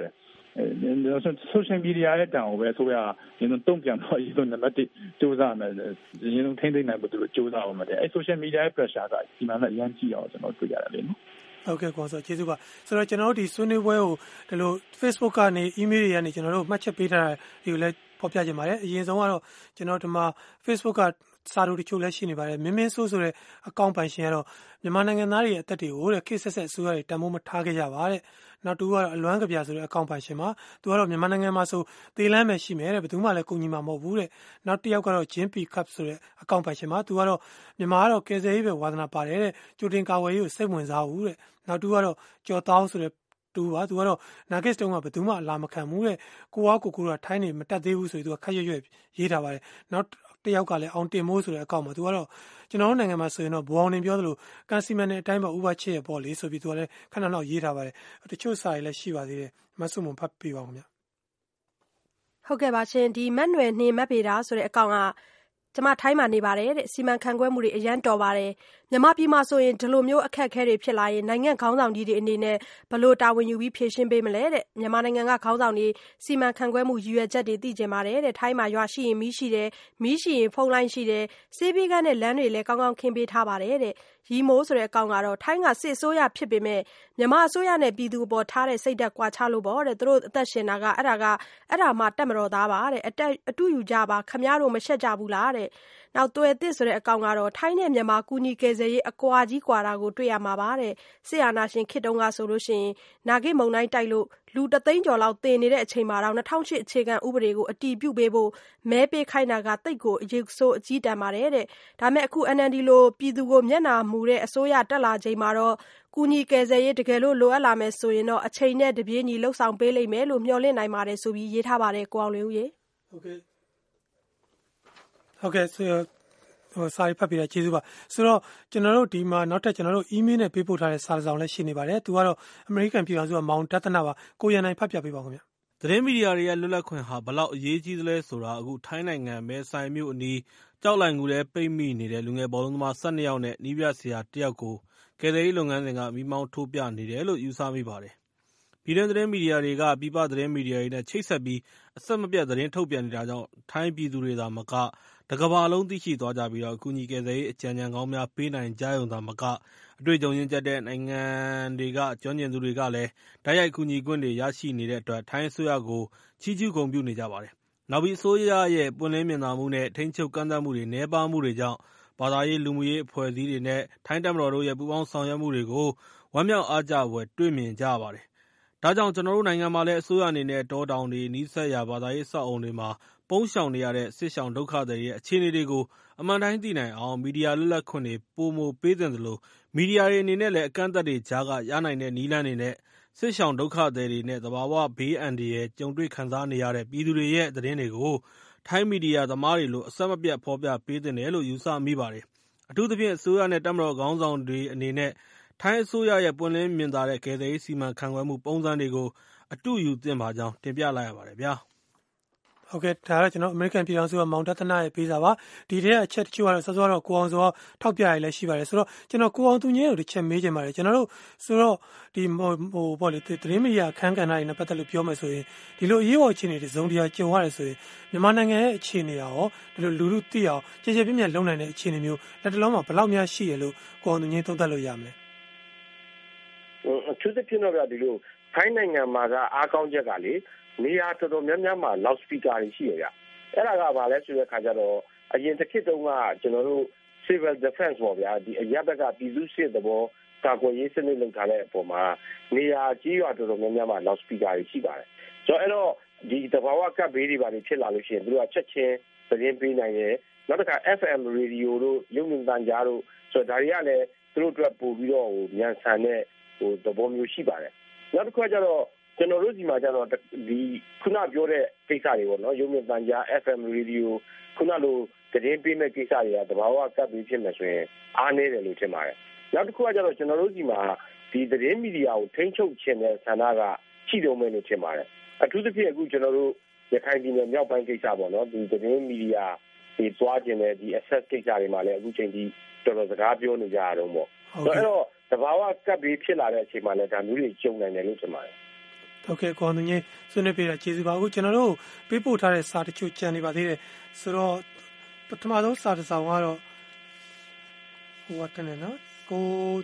Speaker 2: social media ရဲ့တောင်ပဲဆိုရရင်တုံ့ပြန်တော့ဒီလိုနံပါတ်1စူးစမ်းမယ်ရင်ထိန်းသိမ်းနိုင်ဖို့သူတို့စူးစမ်းအောင်မယ်အဲ့ social media ရဲ့ pressure ကဒီမှာလည်းအရင်ကြည့်အောင်ကျွန်တော်တွေ့ရတယ်လေနော်
Speaker 1: ဟုတ်ကဲ့ကွာဆိုကျေးဇူးပါဆိုတော့ကျွန်တော်တို့ဒီဆွေးနွေးပွဲကိုဒီလို Facebook ကနေ email တွေကနေကျွန်တော်တို့မှတ်ချက်ပေးထားတာဒီကိုလည်းဖော်ပြခြင်းပါတယ်အရင်ဆုံးကတော့ကျွန်တော်ဒီမှာ Facebook ကစာတို့တချို့လည်းရှိနေပါတယ်မင်းမင်းဆိုးဆိုတဲ့အကောင့်ပိုင်ရှင်ကတော့မြန်မာနိုင်ငံသားတွေရဲ့အသက်တွေကိုတဲ့ခေတ်ဆက်ဆက်အစိုးရတွေတန်ဖိုးမထားခဲ့ကြပါတဲ့နောက်တူကတော့အလွမ်းကပြဆိုတဲ့အကောင့်ပိုင်ရှင်မှာသူကတော့မြန်မာနိုင်ငံမှာဆိုသေလမ်းပဲရှိမယ်တဲ့ဘယ်သူမှလည်းကူညီမှာမဟုတ်ဘူးတဲ့နောက်တစ်ယောက်ကတော့ Jimp Cup ဆိုတဲ့အကောင့်ပိုင်ရှင်မှာသူကတော့မြန်မာကတော့ကယ်ဆယ်ရေးပဲဝါသနာပါတယ်တဲ့ကြိုတင်ကာဝယ်ရေးကိုစိတ်ဝင်စားဘူးတဲ့နောက်တူကတော့ကျော်တောင်းဆိုတဲ့တူပါသူကတော့နာဂစ်တုံးကဘယ်သူမှအလာမခံဘူးတဲ့ကိုကထိုင်းနေမတက်သေးဘူးဆိုပြီးသူကခက်ရွက်ရေးထားပါတယ်နောက်တယောက်ကလည်းအောင်တင်မိုးဆိုတဲ့အကောင့်မှာသူကတော့ကျွန်တော်တို့နိုင်ငံမှာဆိုရင်တော့ဘူအောင်နေပြောသလိုကန်စီမန်နဲ့အတိုင်းပါဥပချစ်ရပေါ့လေဆိုပြီးသူကလည်းခဏလောက်ရေးထားပါတယ်တချို့စာတွေလည်းရှိပါသေးတယ်မဆုမွန်ဖတ်ပြပါဦးခင်ဗျ
Speaker 5: ဟုတ်ကဲ့ပါရှင်ဒီမက်နွယ်နှင်းမက်ပေတာဆိုတဲ့အကောင့်ကကျမထိုင်းမှာနေပါတယ်တဲ့စီမံခန့်ခွဲမှုတွေအရန်တော်ပါတယ်မြန်မာပြည်မှာဆိုရင်ဒီလိုမျိုးအခက်အခဲတွေဖြစ်လာရင်နိုင်ငံခေါင်းဆောင်ကြီးတွေအနေနဲ့ဘလို့တာဝန်ယူပြီးဖြေရှင်းပေးမလဲတဲ့မြန်မာနိုင်ငံကခေါင်းဆောင်တွေစီမံခန့်ခွဲမှုရည်ရွယ်ချက်တွေသိကျင်ပါတယ်တဲ့ထိုင်းမှာရွာရှိရင်မီးရှိတယ်မီးရှိရင်ဖုန်းလိုင်းရှိတယ်စေးပေးကန်းနဲ့လမ်းတွေလည်းကောင်းကောင်းခင်းပေးထားပါတယ်တဲ့ရီမိုးဆိုတဲ့အကောင့်ကတော့ထိုင်းကစစ်အစိုးရဖြစ်ပေမဲ့မြန်မာအစိုးရနဲ့ပြည်သူအပေါ်ထားတဲ့စိတ်ဓာတ်ကွာခြားလို့ပေါ့တဲ့သူတို့အသက်ရှင်တာကအဲ့ဒါမှတက်မတော်သားပါတဲ့အတူယူကြပါခမရတို့မရှက်ကြဘူးလားတဲ့နောက်သွယ်သစ်ဆိုတဲ့အကောင့်ကတော့ထိုင်းနဲ့မြန်မာကူညီကယ်ဆယ်ရေးအကွာကြီးကွာတာကိုတွေ့ရမှာပါတဲ့စစ်အာဏာရှင်ခေတ်တုန်းကဆိုလို့ရှိရင်နာဂိမုံတိုင်းတိုက်လို့လူ3သိန်းကျော်လောက်သေနေတဲ့အချိန်မှာတော့2008အခြေခံဥပဒေကိုအတည်ပြုပေးဖို့မဲပေးခိုင်းတာကတိတ်ကိုအရေးဆိုးအကြီးတန်းပါတယ်တဲ့ဒါမဲ့အခု NLD လိုပြည်သူကိုမျက်နှာမူတဲ့အစိုးရတက်လာချိန်မှာတော့ကူညီကယ်ဆယ်ရေးတကယ်လို့လိုအပ်လာမယ်ဆိုရင်တော့အချိန်နဲ့တပြေးညီလှုပ်ဆောင်ပေးလိမ့်မယ်လို့မျှော်လင့်နိုင်ပါတယ်ဆိုပြီးရေးထားပါတယ်ကိုအောင်လင်းဦးရေ
Speaker 1: ဟုတ်ကဲ့ဆိုစာရေးဖတ်ပြတာကျေးဇူးပါဆိုတော့ကျွန်တော်တို့ဒီမှာနောက်ထပ်ကျွန်တော်တို့ email နဲ့ပေးပို့ထားတဲ့စာဆောင်လည်းရှိနေပါတယ်သူကတော့ American ပြည်ထောင်စုကမောင်တသနာပါကိုရန်နိုင်ဖတ်ပြပေးပါဦးခင်ဗျ
Speaker 6: သတင်းမီဒီယာတွေရဲ့လွတ်လပ်ခွင့်ဟာဘလောက်အရေးကြီးသလဲဆိုတာအခုထိုင်းနိုင်ငံမဲဆိုင်မြို့အနီးကြောက်လိုင်ကူထဲပိတ်မိနေတဲ့လူငယ်ဘောလုံးသမား12ယောက်နဲ့နီးပြဆရာ1ယောက်ကိုကယ်ဆယ်ရေးလုပ်ငန်းစဉ်ကမိမောင်းထိုးပြနေတယ်လို့ယူဆမိပါတယ်ပြည်တွင်းသတင်းမီဒီယာတွေကပြည်ပသတင်းမီဒီယာတွေနဲ့ချိတ်ဆက်ပြီးအဆက်မပြတ်သတင်းထုတ်ပြန်နေတာကြောင့်ထိုင်းပြည်သူတွေသာမကတကမ္ဘာလုံးသိရှိသွားကြပြီးတော့အကူအညီကယ်ဆယ်ရေးအကြံဉာဏ်ကောင်းများပေးနိုင်ကြရုံသာမကအတွေ့အကြုံရင့်ကျက်တဲ့နိုင်ငံတွေကကျွမ်းကျင်သူတွေကလည်းတိုက်ရိုက်ကူညီခွင့်တွေရရှိနေတဲ့အတွက်ထိုင်းအစိုးရကိုချီးကျူးဂုဏ်ပြုနေကြပါတယ်။နောက်ပြီးအစိုးရရဲ့ပွင့်လင်းမြင်သာမှုနဲ့ထိန်းချုပ်ကန့်သတ်မှုတွေနည်းပါးမှုတွေကြောင့်ဘာသာရေးလူမှုရေးအဖွဲ့အစည်းတွေနဲ့ထိုင်းတပ်မတော်တို့ရဲ့ပူးပေါင်းဆောင်ရွက်မှုတွေကိုဝမ်းမြောက်အားကျဖွယ်တွေ့မြင်ကြရပါတယ်။ဒါကြောင့်ကျွန်တော်တို့နိုင်ငံမှာလည်းအစိုးရအနေနဲ့တောတောင်တွေနီးစပ်ရာဘာသာရေးအဆောက်အုံတွေမှာပုန်းရှောင်နေရတဲ့စစ်ရှောင်ဒုက္ခသည်ရဲ့အခြေအနေတွေကိုအမှန်တိုင်းသိနိုင်အောင်မီဒီယာလွတ်လပ်ခွင့်တွေပိုမိုပေးသင့်သလိုမီဒီယာတွေအနေနဲ့လည်းအကန့်အသတ်တွေကြားကရနိုင်တဲ့နည်းလမ်းတွေနဲ့စစ်ရှောင်ဒုက္ခသည်တွေနဲ့သဘာဝဘေးအန္တရာယ်ကြုံတွေ့ခံစားနေရတဲ့ပြည်သူတွေရဲ့သတင်းတွေကိုထိုင်းမီဒီယာသမားတွေလိုအဆက်မပြတ်ဖော်ပြပေးသင့်တယ်လို့ယူဆမိပါတယ်။အထူးသဖြင့်အစိုးရနဲ့တပ်မတော်ခေါင်းဆောင်တွေအနေနဲ့ထိုင်းအစိုးရရဲ့ပွင့်လင်းမြင်သာတဲ့ကယ်ဆယ်ရေးစီမံခန့်ခွဲမှုပုံစံတွေကိုအတူယူသင့်ပါကြောင်းတင်ပြလိုက်ရပါတယ်ဗျာ။
Speaker 1: ဟုတ်ကဲ့ဒါကတော့ကျွန်တော် American ပြည်ထောင်စုကမောင်တသနာရဲ့ပေးစာပါဒီတဲ့အချက်တချို့ကတော့စောစောတော့ကိုအောင်စောထောက်ပြရလည်းရှိပါတယ်ဆိုတော့ကျွန်တော်ကိုအောင်သူငယ်ကိုတစ်ချက်မေးချင်ပါတယ်ကျွန်တော်တို့ဆိုတော့ဒီပေါ့လေသတင်းမီဒီယာအခန်းကဏ္ဍတွေနဲ့ပတ်သက်လို့ပြောမယ်ဆိုရင်ဒီလိုအရေးပေါ်အခြေအနေတွေဇုံတရားကြုံရတယ်ဆိုရင်မြန်မာနိုင်ငံရဲ့အခြေအနေရောဒီလိုလူလူသိအောင်ကြေကြေပြည့်ပြည့်လုံနိုင်တဲ့အခြေအနေမျိုးလက်တလုံးမှာဘယ်လောက်များရှိရလို့ကိုအောင်သူငယ်သုံးသပ်လို့ရမလဲ
Speaker 3: အထူးသဖြင့်တော့ဗျာဒီလိုထိုင်းနိုင်ငံမှာကအားကောင်းချက်ကလေနေရာတော်တော်များများမှာ loud speaker တွေရှိရကြအဲ့ဒါကဘာလဲဆိုတဲ့ခါကျတော့အရင်တစ်ခေတ်တုန်းကကျွန်တော်တို့ civil defense ပေါ့ဗျာဒီအရပ်ဘက်ကပြည်သူ့စစ်သဘောကာကွယ်ရေးစနစ်လုပ်ထားတဲ့အပေါ်မှာနေရာကြီးရွာတော်တော်များများမှာ loud speaker တွေရှိပါတယ်ဆိုတော့အဲ့တော့ဒီသဘာဝကပ်ဘေးတွေပါနေဖြစ်လာလို့ရှိရင်သူတို့ကချက်ချင်းသတင်းပေးနိုင်တယ်နောက်တစ်ခါ FM radio တို့ရုပ်မြင်သံကြားတို့ဆိုတော့ဒါတွေကလည်းသူတို့အတွက်ပို့ပြီးတော့မြန်ဆန်တဲ့သဘောမျိုးရှိပါတယ်နောက်တစ်ခါကျတော့ကျွန်တော်တို့ဒီမှာကျတော့ဒီခုနပြောတဲ့ကိစ္စတွေပေါ့နော်ရုပ်မြင်သံကြား FM radio ခုနလိုသတင်းပေးမဲ့ကိစ္စတွေကတဘာဝကပ်ပြီးဖြစ်မယ်ဆိုရင်အားနည်းတယ်လို့ထင်ပါတယ်နောက်တစ်ခုကကျတော့ကျွန်တော်တို့ဒီမှာဒီသတင်းမီဒီယာကိုထိန်းချုပ်ခြင်းတဲ့ဆန္ဒကရှိတုံးမယ်လို့ထင်ပါတယ်အထူးသဖြင့်အခုကျွန်တော်တို့ရခိုင်ပြည်နယ်မြောက်ပိုင်းကိစ္စပေါ့နော်ဒီသတင်းမီဒီယာဒီသွားခြင်းတဲ့ဒီ access ကိစ္စတွေမှာလည်းအခုချိန်ကြီးတော်တော်စကားပြောနေကြရတော့ပေါ့အဲ့တော့တဘာဝကပ်ပြီးဖြစ်လာတဲ့အချိန်မှာလည်းဒါမျိုးတွေကြုံနိုင်တယ်လို့ထင်ပါတယ်
Speaker 1: ဒဟုတ်ကဲ့ကိုအောင်သူကြီးဆွေးနွေးပေးတာကျေးဇူးပါအခုကျွန်တော်တို့ပေးပို့ထားတဲ့စာတချို့ကြံနေပါသေးတယ်ဆိုတော့ပထမဆုံးစာတစ်စောင်ကတော့ဟိုကတည်းကနော်ကို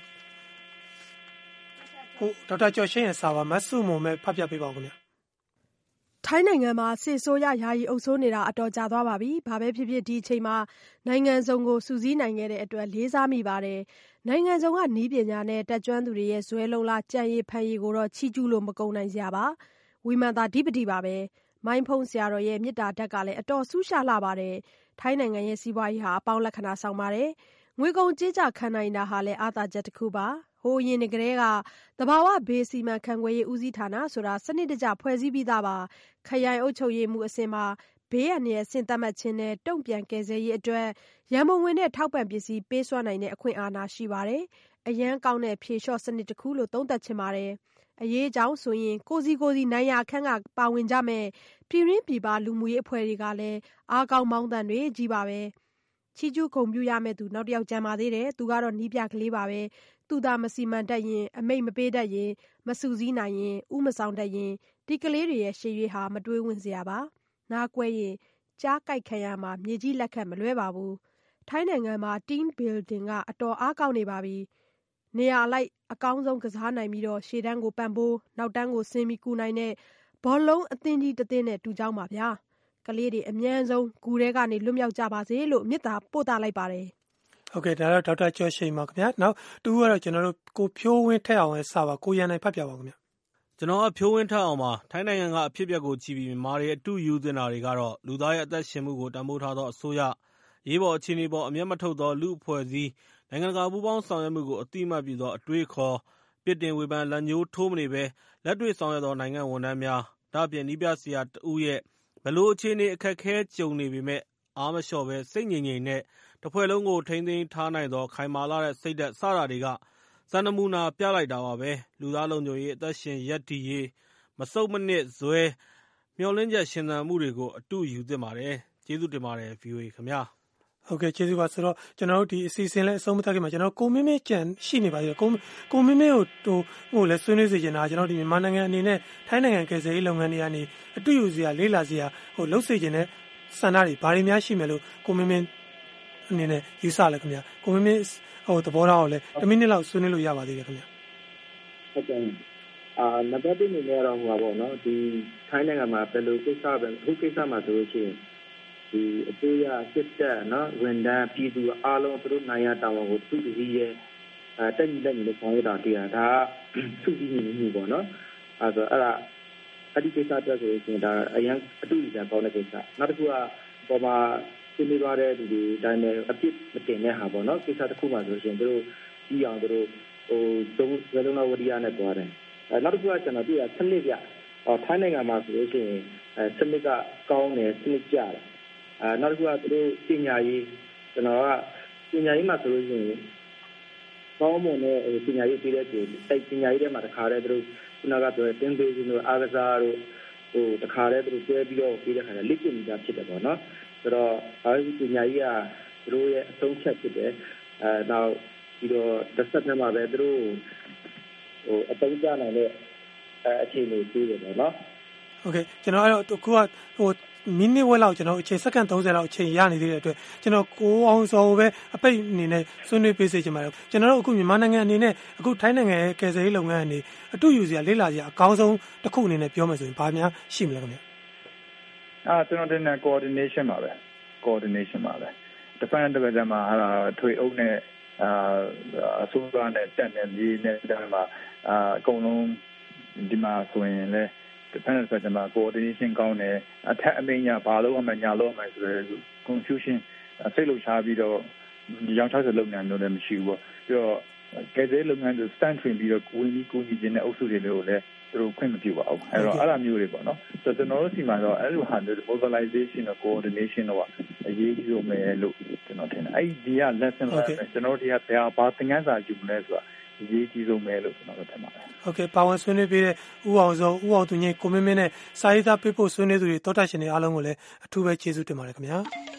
Speaker 1: ဒေါက်တာကျော်ရှိန်ရဲ့စာပါမတ်စုမုံမဲ့ဖတ်ပြပေးပါဦးခင်ဗျာ
Speaker 5: ထိုင်းနိုင်ငံမှာစစ်ဆိုးရယာယီအုပ်စိုးနေတာအတော်ကြာသွားပါပြီ။ဘာပဲဖြစ်ဖြစ်ဒီအချိန်မှာနိုင်ငံစုံကိုစူးစီးနိုင်ခဲ့တဲ့အတွက်လေးစားမိပါတယ်။နိုင်ငံစုံကနည်းပညာနဲ့တက်ကြွသူတွေရဲ့ဇွဲလုံလားကြံ့ရည်ဖန်ရည်ကိုတော့ချီးကျူးလို့မကုန်နိုင်စရာပါ။ဝီမန်သာဓိပတိပါပဲ။မိုင်းဖုံးဆရာတော်ရဲ့မေတ္တာဓာတ်ကလည်းအတော်ဆူးရှာလှပါတယ်။ထိုင်းနိုင်ငံရဲ့စီးပွားရေးဟာအပေါင်းလက္ခဏာဆောင်ပါတယ်။ငွေကုန်ကြေးကျခံနိုင်တာဟာလည်းအားသာချက်တစ်ခုပါ။ဟိုအရင်ကတည်းကသဘာဝဘေးစီမံခန့်ခွဲရေးဦးစီးဌာနဆိုတာစနစ်တကျဖွဲ့စည်းပြီးသားပါခရိုင်အုပ်ချုပ်ရေးမှုအဆင့်မှာဘေးအန္တရာယ်ဆင့်သတ်မှတ်ခြင်းနဲ့တုံ့ပြန်ကယ်ဆယ်ရေးအတွက်ရန်ပုံငွေနဲ့ထောက်ပံ့ပစ္စည်းပေးစွမ်းနိုင်တဲ့အခွင့်အာဏာရှိပါတယ်အရန်ကောင်းတဲ့ဖြေလျှော့စနစ်တစ်ခုလို့သုံးသပ်ချင်ပါတယ်အရေးအကြောင်းဆိုရင်ကိုစီနိုင်ရာခန့်ကပါဝင်ကြမဲ့ပြည်ရင်းပြည်ပလူမှုရေးအဖွဲ့တွေကလည်းအားကောင်းမောင်းသံတွေကြီးပါပဲချီးကျူးဂုဏ်ပြုရမယ့်သူနောက်တစ်ယောက်ကြံပါသေးတယ်သူကတော့နီးပြကလေးပါပဲသူသာမစီမံတတ်ရင်အမိတ်မပေးတတ်ရင်မစူးစီးနိုင်ရင်ဥမဆောင်တတ်ရင်ဒီကလေးတွေရဲ့ရှေ့ရွေးဟာမတွေးဝင့်စရာပါနားကွဲရင်ကြားကြိုက်ခံရမှာမြေကြီးလက်ခတ်မလွဲပါဘူးထိုင်းနိုင်ငံမှာ team building ကအတော်အားကောင်းနေပါပြီနေရာလိုက်အကောင်းဆုံးကစားနိုင်ပြီးတော့ရှေ့တန်းကိုပံ့ပိုးနောက်တန်းကိုဆင်းပြီးကူနိုင်တဲ့ဘောလုံးအသင်းကြီးတစ်သင်းနဲ့တူကြောင်းပါဗျာကလေးတွေအမြန်ဆုံးဂူထဲကနေလွတ်မြောက်ကြပါစေလို့မေတ္တာပို့သလိုက်ပါတယ်
Speaker 1: ဟုတ်ကဲ့ဒါတော့ဒေါက်တာကျော်ရှိန်ပါခင်ဗျာနောက်တူကတော့ကျွန်တော်တို့ကိုဖြိုးဝင်းထက်အောင်ရဲ့စာပါကိုရန်နိုင်ဖတ်ပြပါခင်ဗျာ
Speaker 6: ကျွန်တော်ကဖြိုးဝင်းထက်အောင်ပါထိုင်းနိုင်ငံကအဖြစ်အပျက်ကိုကြည့်ပြီးမြန်မာတွေအတူယူသင်တာတွေကတော့လူသားရဲ့အသက်ရှင်မှုကိုတန်ဖိုးထားသောအစိုးရရေးပေါ်အခြေအနေပေါ်အမျက်မထုတ်သောလူအဖွဲ့အစည်းနိုင်ငံတကာပူးပေါင်းဆောင်ရွက်မှုကိုအတိအမှတ်ပြုသောအတွေးခေါ်ပြစ်တင်ဝေဖန်လက်ညှိုးထိုးမနေဘဲလက်တွေ့ဆောင်ရွက်သောနိုင်ငံဝန်ထမ်းများဒါ့အပြင်နီးပြဆရာတဦးရဲ့ဘလို့အခြေအနေအခက်ခဲကြုံနေပေမဲ့အားမလျှော့ပဲစိတ်ငြိမ်ငြိမ်နဲ့တစ်ဖွဲ့လုံးကိုထိန်းသိမ်းထားနိုင်သောခိုင်မာလာတဲ့စိတ်ဓာတ်စတာတွေကစံနမူနာပြလိုက်တာပါပဲလူသားလုံးညိုရေးအသက်ရှင်ရက်တည်ရေးမစုပ်မနစ်ဇွဲမျောလင်းချက်ရှင်သန်မှုတွေကိုအတူယူသင့်ပါတယ်ကျေးဇူးတင်ပါတယ် VOA ခင်ဗျာ
Speaker 1: ဟုတ်ကဲ့ကျေးဇူးပါဆိုတော့ကျွန်တော်တို့ဒီအစီအစဉ်လေးအဆုံးမသတ်ခင်မှာကျွန်တော်ကိုမင်းမင်းကြံရှိနေပါသေးတယ်ကိုမင်းမင်းကိုဟိုလည်းဆွေးနွေးစေချင်တာကျွန်တော်ဒီမြန်မာနိုင်ငံအနေနဲ့ထိုင်းနိုင်ငံကယ်ဆယ်ရေးလုပ်ငန်းတွေကနေအတူယူစရာလေးလာစရာဟိုလှုပ်စေချင်တဲ့စံနာတွေဘာတွေများရှိမယ်လို့ကိုမင်းမင်းအနေနဲ့ယူဆလဲခင်ဗျာကိုမင်းမင်းဟိုသဘောထားကိုလည်း10မိနစ်လောက်ဆွေးနွေးလို့ရပါသေးတယ်ခင်ဗျာ
Speaker 4: ဟုတ်ကဲ့နံပါတ်1အနေနဲ့တော့ဟိုပါပေါ့နော်ဒီထိုင်းနိုင်ငံမှာဘယ်လိုကိစ္စပဲအခုကိစ္စမှာဆိုလို့ရှိရင်ဒီအစိုးရစစ်တပ်နော်ဝန်ထမ်းပြည်သူအားလုံးသူတို့နိုင်ရတာဝန်ကိုသူတည်ရဲ့တက်ညီလက်ညီနဲ့ဆောင်ရွက်တာတွေ့ရတာသူတည်ညီမှုပေါ့နော်အဲ့ဒီကိစ္စတက်ဆိုရင်ဒါအရင်အတူတူကြပေါင်းတဲ့ကိစ္စနောက်တစ်ခုကပေါ်မှာရှင်းပြသွားတဲ့ဒီတိုင်းနဲ့အပြစ်မတင်တဲ့ဟာပေါ့နော်ကိစ္စတစ်ခုမှဆိုရှင်သူတို့ပြီးအောင်သူတို့ဟိုသုံးဇလုံးဝရိယနဲ့တွားတယ်နောက်တစ်ခုကကျွန်တော်တွေ့ရစနစ်ပြထိုင်းနိုင်ငံမှာဆိုလို့ရှိရင်စနစ်ကကောင်းတယ်စနစ်ကျတယ်နောက်တစ်ခုကသူတို့ပညာရေးကျွန်တော်ကပညာရေးမှာဆိုလို့ရှိရင်ကောင်းမွန်တဲ့ပညာရေးပြတဲ့သူအဲ့ပညာရေးထဲမှာတခါတည်းသူတို့ခုနကပြောတဲ့တင်းသေးခြင်းတို့အားကစားတို့ဟိုတခါတည်းသူတို့တွဲပြီးတော့ပြီးတဲ့ခါကျလက်ကျင့်နေတာဖြစ်တယ်ပေါ့နော်ဆိုတော့အဲဒီပညာရေးကသူတို့ရဲ့အဆုံးချက်ဖြစ်တယ်နောက်ပြီးတော့တစ်ဆက်တည်းမှာပဲသူတို့ဟိုအသုံးချနိုင်တဲ့အခြေအနေပေးတယ်ပေါ့နော်
Speaker 1: ဟုတ်ကဲ့ကျွန်တော်အဲ့တော့ခုကဟိုမိနစ်ဝက်လောက်ကျွန်တော်အချိန်စက္ကန့်30လောက်အချိန်ရနေသေးတဲ့အတွက်ကျွန်တော်ကိုအောင်စောပဲအပိတ်အနေနဲ့ဆွေးနွေးပေးစေချင်ပါတယ်ကျွန်တော်တို့အခုမြန်မာနိုင်ငံအနေနဲ့အခုထိုင်းနိုင်ငံရဲ့ကယ်ဆယ်ရေးလုပ်ငန်းအနေအတူယူစရာလေးလာစရာအကောင်းဆုံးတစ်ခုအနေနဲ့ပြောမယ်ဆိုရင်ဘာများရှိမလဲခင်ဗျ
Speaker 2: ကျွန်တော်တင်တဲ့ coordination ပါပဲ coordination ပါပဲတစ်ဖက်တစ်ဖက်မှာထွေအုပ်နဲ့အစိုးရနဲ့တက်နေပြီးနေတဲ့မှာအကုန်လုံးဒီမှာဆိုရင်လည်းတစ်ဖက်တစ်ဖက်မှာ coordination ကောင်းတယ်အထက်အမိညာဘာလို့အမှညာလို့အမှဆိုရယ် confusion စိတ်လှုပ်ရှားပြီးတော့ရောင်းချတဲ့လုပ်ငန်းမျိုးလည်းမရှိဘူးပေါ့ပြီးတော့ကယ်ဆယ်လုပ်ငန်းတွေ stand ထွင်ပြီးတော့ဝင်ပြီးကိုကြီးခြင်းတဲ့အုပ်စုတွေလို့လည်းသူတို့ခွင့်မပြုပါဘူးအဲ့တော့အဲ့လိုမျိုးတွေပေါ့နော်ဆိုတော့ကျွန်တော်တို့စီမှာတော့အဲ့လိုဟာမျိုး mobilization နဲ့ coordination တော့အရေးကြီးဆုံးပဲလို့ကျွန်တော်ထင်တယ်အဲ့ဒီက lesson ပဲကျွန်တော်တို့ဒီကဘာသင်ခန်းစာယူမလဲဆိုတာအရေးကြီးဆုံးပဲလို့ကျွန်တော်တို့ထင်ပါတယ်
Speaker 1: ဟုတ်ကဲ့ပါဝင်ဆွေးနွေးပေးတဲ့ဦးအောင်စောဦးအောင်သူငိကိုမင်းမင်းနဲ့စာရေးသားပေးဖို့ဆွေးနွေးသူတွေတောတာရှင်တွေအားလုံးကိုလည်းအထူးပဲကျေးဇူးတင်ပါတယ်ခင်ဗျာ